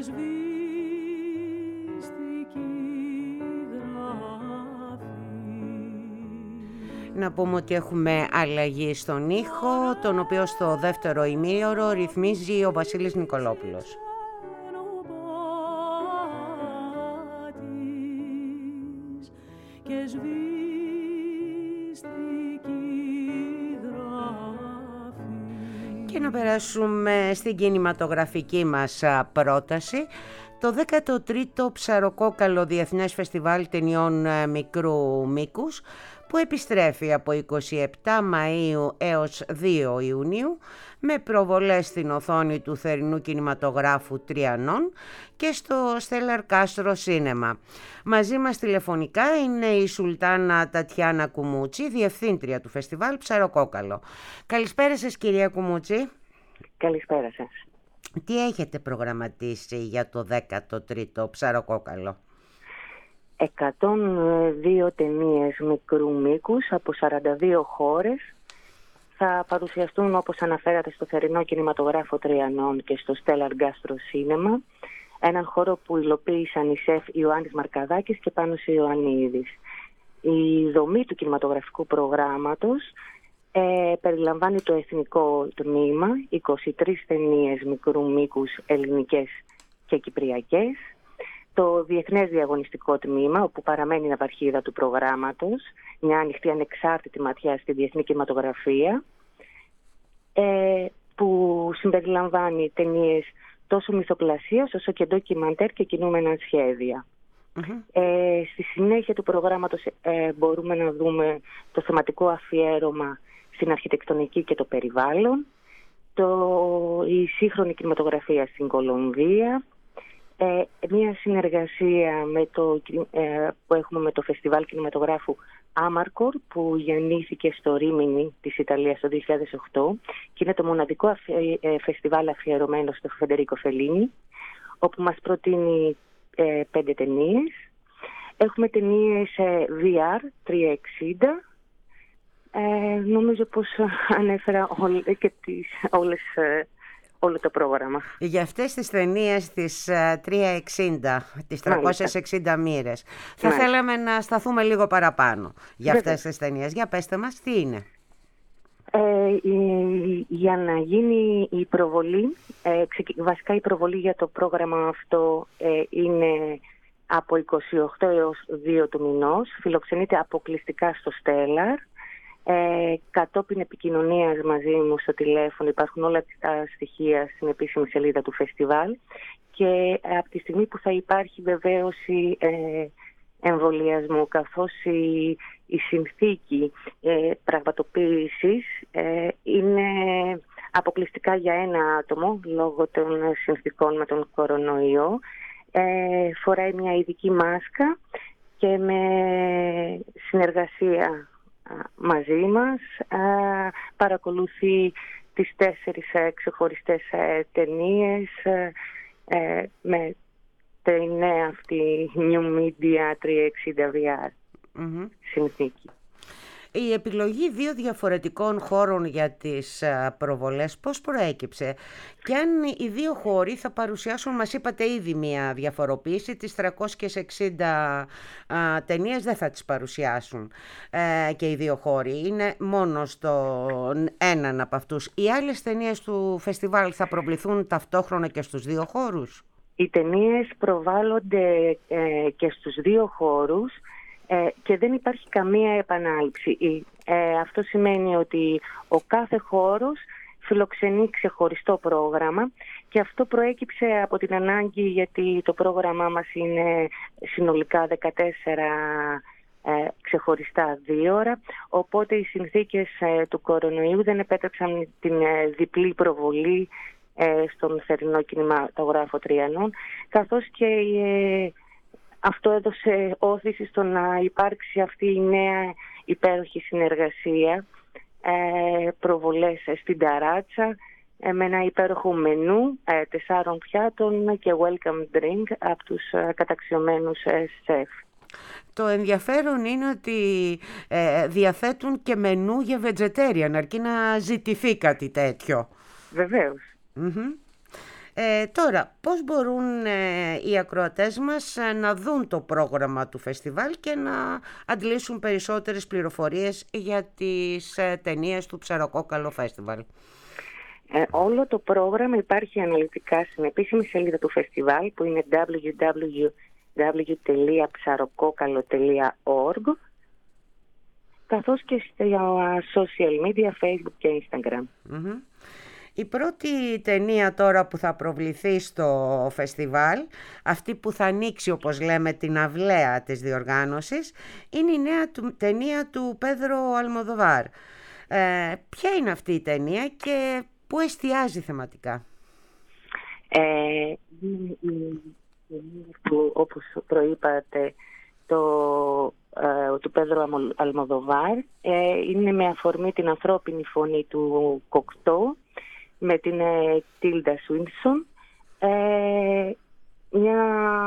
σβήστηκε γράφη. Να πούμε ότι έχουμε αλλαγή στον ήχο, τον οποίο στο δεύτερο ημίωρο ρυθμίζει ο Βασίλης Νικολόπουλος. Και σβήστηκε γράφη. Και να περάσουμε στην κινηματογραφική μας πρόταση. Το δέκατο τρίτο Ψαροκόκαλο Διεθνές Φεστιβάλ Ταινιών Μικρού Μήκους, που επιστρέφει από εικοστή εβδόμη Μαΐου έως δύο Ιουνίου με προβολές στην οθόνη του θερινού κινηματογράφου Τριανών και στο Stellar Castro Cinema. Μαζί μας τηλεφωνικά είναι η Σουλτάνα Τατιάνα Κουμούτσι, διευθύντρια του φεστιβάλ Ψαροκόκαλο. Καλησπέρα σας, κυρία Κουμούτσι. Καλησπέρα σας. Τι έχετε προγραμματίσει για το δέκατο τρίτο Ψαροκόκαλο? εκατόν δύο ταινίες μικρού μήκους από σαράντα δύο χώρες θα παρουσιαστούν, όπως αναφέρατε, στο θερινό κινηματογράφο Τριανών και στο Stellar Castro Cinema, έναν χώρο που υλοποίησαν οι σεφ Ιωάννης Μαρκαδάκης και Πάνος Ιωαννίδης. Η δομή του κινηματογραφικού προγράμματος ε, περιλαμβάνει το εθνικό τμήμα, είκοσι τρεις ταινίες μικρού μήκους ελληνικές και κυπριακές, το Διεθνές Διαγωνιστικό Τμήμα, όπου παραμένει η ναυαρχίδα του προγράμματος, μια ανοιχτή ανεξάρτητη ματιά στη διεθνή κινηματογραφία, ε, που συμπεριλαμβάνει ταινίες τόσο μυθοπλασίας όσο και ντοκιμαντέρ και κινούμενα σχέδια. Mm-hmm. Ε, στη συνέχεια του προγράμματος ε, μπορούμε να δούμε το θεματικό αφιέρωμα στην αρχιτεκτονική και το περιβάλλον, το, η σύγχρονη κινηματογραφία στην Κολομβία, Ε, μια συνεργασία με το, ε, που έχουμε με το Φεστιβάλ Κινηματογράφου Amarcord, που γεννήθηκε στο Ρίμινι της Ιταλίας το δύο χιλιάδες οκτώ και είναι το μοναδικό αφι, ε, φεστιβάλ αφιερωμένο στο Φεντερίκο Φελίνι, όπου μας προτείνει ε, πέντε ταινίες. Έχουμε ταινίες ε, βι αρ τριακόσια εξήντα. Ε, νομίζω πως ανέφερα όλ, και τις, όλες ε, όλο το πρόγραμμα. Για αυτές τις ταινίες τις τριακόσια εξήντα, τις τριακόσιες εξήντα μοίρες, θα Μάλιστα. θέλαμε να σταθούμε λίγο παραπάνω για αυτές Βέβαια. τις ταινίες. Για πέστε μας, τι είναι. Ε, η, για να γίνει η προβολή, ε, βασικά η προβολή για το πρόγραμμα αυτό ε, είναι από είκοσι οκτώ έως δύο του μηνός. Φιλοξενείται αποκλειστικά στο Stellar. Ε, κατόπιν επικοινωνίας μαζί μου στο τηλέφωνο υπάρχουν όλα τα στοιχεία στην επίσημη σελίδα του φεστιβάλ και από τη στιγμή που θα υπάρχει βεβαίωση ε, εμβολιασμού, καθώς η, η συνθήκη ε, πραγματοποίησης ε, είναι αποκλειστικά για ένα άτομο λόγω των συνθήκων με τον κορονοϊό, ε, φοράει μια ειδική μάσκα και με συνεργασία μαζί μας παρακολουθεί τις τέσσερις ξεχωριστές ταινίες με τη νέα αυτή New Media τριακόσια εξήντα βι αρ mm-hmm. συνθήκη. Η επιλογή δύο διαφορετικών χώρων για τις προβολές πώς προέκυψε και αν οι δύο χώροι θα παρουσιάσουν, μας είπατε ήδη μια διαφοροποίηση, τις τριακόσιες εξήντα α, ταινίες δεν θα τις παρουσιάσουν ε, και οι δύο χώροι, είναι μόνο στον έναν από αυτούς. Οι άλλες ταινίες του φεστιβάλ θα προβληθούν ταυτόχρονα και στους δύο χώρους? Οι ταινίες προβάλλονται ε, και στους δύο χώρους. Ε, και δεν υπάρχει καμία επανάληψη. Ε, αυτό σημαίνει ότι ο κάθε χώρος φιλοξενεί ξεχωριστό πρόγραμμα και αυτό προέκυψε από την ανάγκη, γιατί το πρόγραμμά μας είναι συνολικά δεκατέσσερα ε, ξεχωριστά δύο ώρα, οπότε οι συνθήκες ε, του κορονοϊού δεν επέτρεψαν την ε, διπλή προβολή ε, στον θερινό κινηματογράφο Τριανών, καθώς και ε, αυτό έδωσε όθηση στο να υπάρξει αυτή η νέα υπέροχη συνεργασία, ε, προβολές στην ταράτσα, ε, με ένα υπέροχο μενού ε, τεσσάρων πιάτων και welcome drink από τους ε, καταξιωμένους ε, σεφ. Το ενδιαφέρον είναι ότι ε, διαθέτουν και μενού για vegetarian, αρκεί να ζητηθεί κάτι τέτοιο. Βεβαίως. Mm-hmm. Ε, τώρα, πώς μπορούν ε, οι ακροατές μας ε, να δουν το πρόγραμμα του φεστιβάλ και να αντλήσουν περισσότερες πληροφορίες για τις ε, ταινίες του Ψαροκόκαλο Φεστιβάλ? Ε, όλο το πρόγραμμα υπάρχει αναλυτικά στην επίσημη σελίδα του φεστιβάλ, που είναι double-u double-u double-u τελεία ψαροκόκαλο τελεία org, καθώς και στα social media, Facebook και Instagram. Mm-hmm. Η πρώτη ταινία τώρα που θα προβληθεί στο φεστιβάλ, αυτή που θα ανοίξει, όπως λέμε, την αυλαία της διοργάνωσης, είναι η νέα του, ταινία του Πέδρο Αλμοδοβάρ. Ε, ποια είναι αυτή η ταινία και πού εστιάζει θεματικά? Ε, που, όπως προείπατε, το, ε, του Πέδρο Αλμοδοβάρ ε, είναι με αφορμή την ανθρώπινη φωνή του Κοκτό, με την ε, Τίλντα Σουίνσον, ε, μια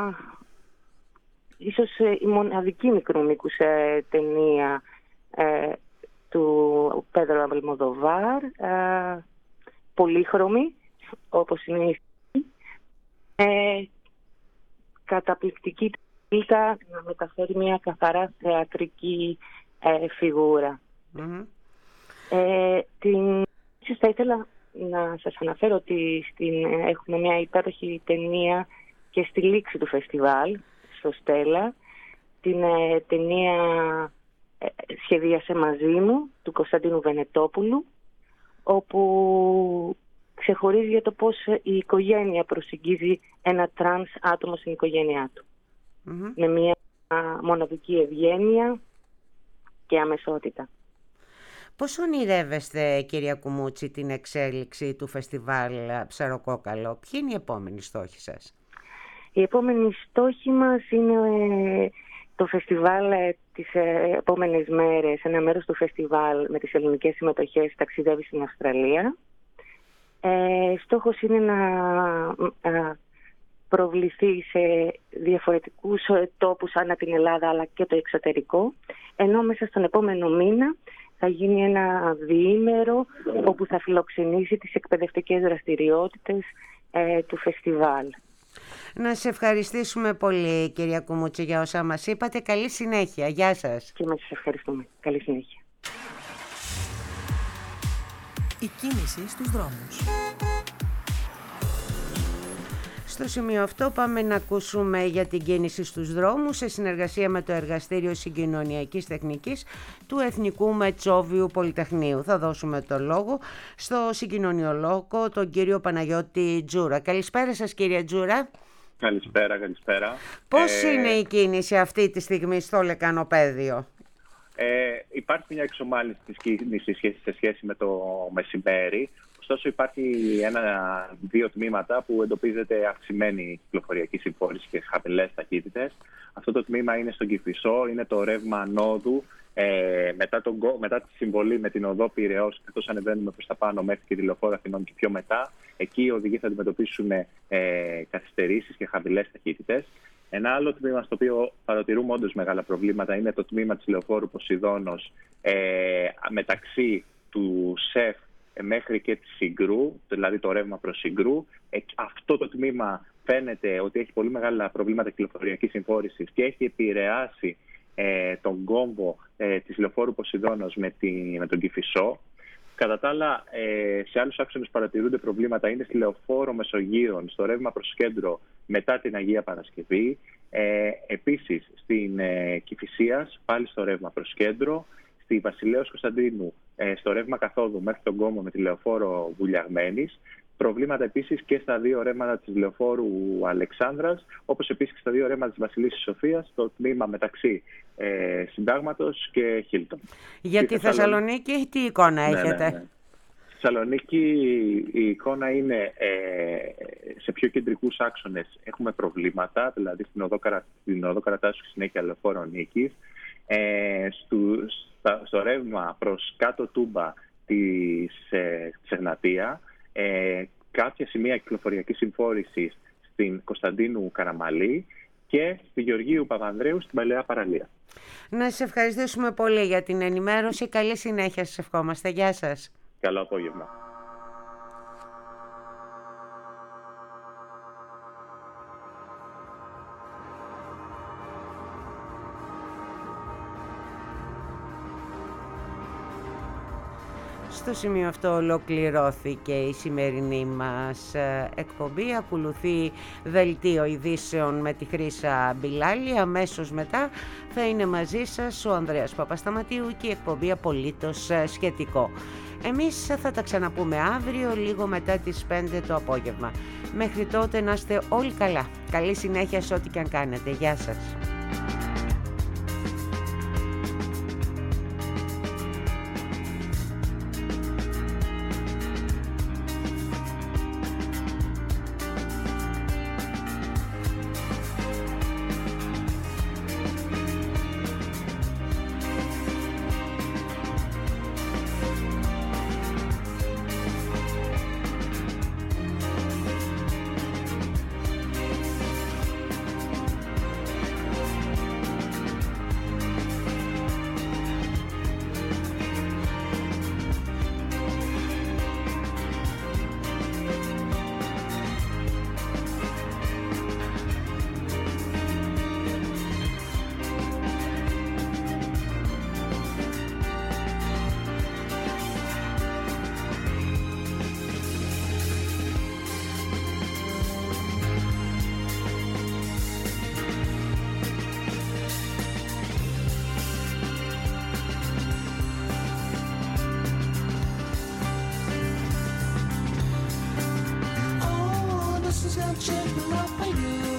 ίσως ε, η μοναδική μικρού μήκους ε, ταινία ε, του Πέδρο Αλμοδοβάρ, ε, πολύχρωμη όπως είναι η ε, καταπληκτική τίλτα να μεταφέρει μια καθαρά θεατρική ε, φιγούρα. Mm-hmm. Ε, την, ίσως θα ήθελα να σας αναφέρω ότι στην, έχουμε μια υπέροχη ταινία και στη λήξη του φεστιβάλ, στο Στέλλα, την ε, ταινία ε, «Σχεδίασε μαζί μου» του Κωνσταντίνου Βενετόπουλου, όπου ξεχωρίζει για το πώς η οικογένεια προσεγγίζει ένα τρανς άτομο στην οικογένειά του. Mm-hmm. Με μια μοναδική ευγένεια και αμεσότητα. Πώς ονειρεύεστε, κυρία Κουμούτση, την εξέλιξη του φεστιβάλ Ψαροκόκαλο? Ποιοι είναι οι επόμενοι στόχοι σας? Οι επόμενοι στόχοι μας είναι ε, το φεστιβάλ ε, τις ε, επόμενες μέρες. Ένα μέρος του φεστιβάλ με τις ελληνικές συμμετοχές ταξιδεύει στην Αυστραλία. Ε, στόχος είναι να ε, προβληθεί σε διαφορετικούς τόπους ανά την Ελλάδα αλλά και το εξωτερικό, ενώ μέσα στον επόμενο μήνα θα γίνει ένα διήμερο όπου θα φιλοξενήσει τις εκπαιδευτικές δραστηριότητες ε, του φεστιβάλ. Να σε ευχαριστήσουμε πολύ, κυρία Κουμούτση, για όσα μας είπατε. Καλή συνέχεια. Γεια σας. Και εμείς σας ευχαριστούμε. Καλή συνέχεια. Η κίνηση στους δρόμους. Στο σημείο αυτό πάμε να ακούσουμε για την κίνηση στους δρόμους σε συνεργασία με το Εργαστήριο Συγκοινωνιακής Τεχνικής του Εθνικού Μετσόβιου Πολυτεχνείου. Θα δώσουμε το λόγο στο συγκοινωνιολόγο, τον κύριο Παναγιώτη Τζούρα. Καλησπέρα σας, κύριε Τζούρα. Καλησπέρα, καλησπέρα. Πώς ε... είναι η κίνηση αυτή τη στιγμή στο Λεκανοπαίδιο? Ε, υπάρχει μια εξομάλυνση της κίνησης σε σχέση με το μεσημέρι. Ωστόσο υπάρχει ένα-δύο τμήματα που εντοπίζεται αυξημένη κυκλοφοριακή συμφόρηση και χαμηλές ταχύτητες. Αυτό το τμήμα είναι στον Κηφισό, είναι το ρεύμα Νόδου. Ε, μετά, τον, μετά τη συμβολή με την οδό Πειραιώς, καθώς ανεβαίνουμε προς τα πάνω μέχρι και τη λεωφόρο Αθηνών και πιο μετά, εκεί οι οδηγοί θα αντιμετωπίσουν ε, καθυστερήσεις και χαμηλές ταχύτητες. Ένα άλλο τμήμα στο οποίο παρατηρούμε όντως μεγάλα προβλήματα είναι το τμήμα της λεωφόρου Ποσειδώνος ε, μεταξύ του ΣΕΦ μέχρι και τη Συγκρού, δηλαδή το ρεύμα προς Συγκρού. Ε, αυτό το τμήμα φαίνεται ότι έχει πολύ μεγάλα προβλήματα κυκλοφοριακής συμφόρησης και έχει επηρεάσει ε, τον κόμβο ε, της λεωφόρου Ποσειδώνος με, τη, με τον Κηφισό. Κατά τα άλλα, ε, σε άλλους άξονες παρατηρούνται προβλήματα. Είναι στη λεωφόρο Μεσογείων, στο ρεύμα προς κέντρο μετά την Αγία Παρασκευή. Ε, επίσης, στην ε, Κηφισίας, πάλι στο ρεύμα προς κέντρο. Στη Βασιλέως Κωνσταντίνου, ε, στο ρεύμα καθόδου μέχρι τον κόμβο με τη λεωφόρο Βουλιαγμένης. Προβλήματα επίσης και στα δύο ρεύματα της λεωφόρου Αλεξάνδρας, όπως επίσης και στα δύο ρεύματα της Βασιλίσσης Σοφίας, στο τμήμα μεταξύ ε, Συντάγματος και Χίλτον. Για τη Θεσσαλονίκη, τι εικόνα ναι, έχετε? Ναι, ναι. Θεσσαλονίκη η εικόνα είναι ε, σε πιο κεντρικούς άξονες έχουμε προβλήματα, δηλαδή στην οδό, Καρα, στην οδό Καρατάσου συνέχεια Λεωφόρο Νίκης, ε, στου, στα, στο ρεύμα προς κάτω Τούμπα της, ε, της Εγνατία, ε, κάποια σημεία κυκλοφοριακής συμφόρησης στην Κωνσταντίνου Καραμαλή και στη Γεωργίου Παπανδρέου στην Παλαιά Παραλία. Να σας ευχαριστήσουμε πολύ για την ενημέρωση. Καλή συνέχεια σας ευχόμαστε. Γεια σας. Καλό απόγευμα. Στο σημείο αυτό ολοκληρώθηκε η σημερινή μας εκπομπή. Ακολουθεί δελτίο ειδήσεων με τη Χρύσα Μπιλάλη. Αμέσως μετά θα είναι μαζί σας ο Ανδρέας Παπασταματίου και η εκπομπή Απολύτως Σχετικό. Εμείς θα τα ξαναπούμε αύριο λίγο μετά τις πέντε το απόγευμα. Μέχρι τότε να είστε όλοι καλά. Καλή συνέχεια σε ό,τι και αν κάνετε. Γεια σας. Check it out for you.